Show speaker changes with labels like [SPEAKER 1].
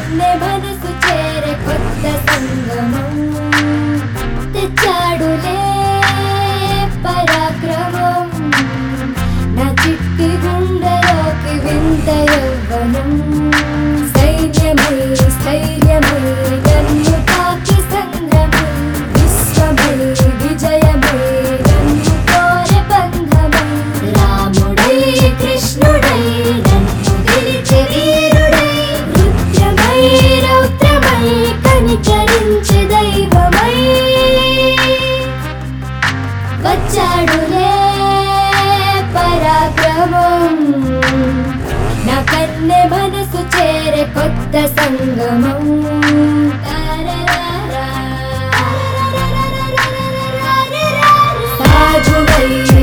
[SPEAKER 1] కన్నె మనసు చేరే కొత్త సంగమం తెచ్చాడులే పరాక్రమం నా చిట్టి గుండెలోకి వింత యవ్వనం సైన్యమై స్థైర్యమై నన్ను తాకి సంగ్రమై విశ్వమై విజయమై నన్ను కోరె బంధమై రాముడై కృష్ణుడై నన్ను గెలిచే వీరుడై రుద్రమై రౌద్రమై కనికరించే దైవమై వచ్చాడులే పరాక్రమం నా కన్నె మనసు చేరే కొత్త సంగమం సాధువై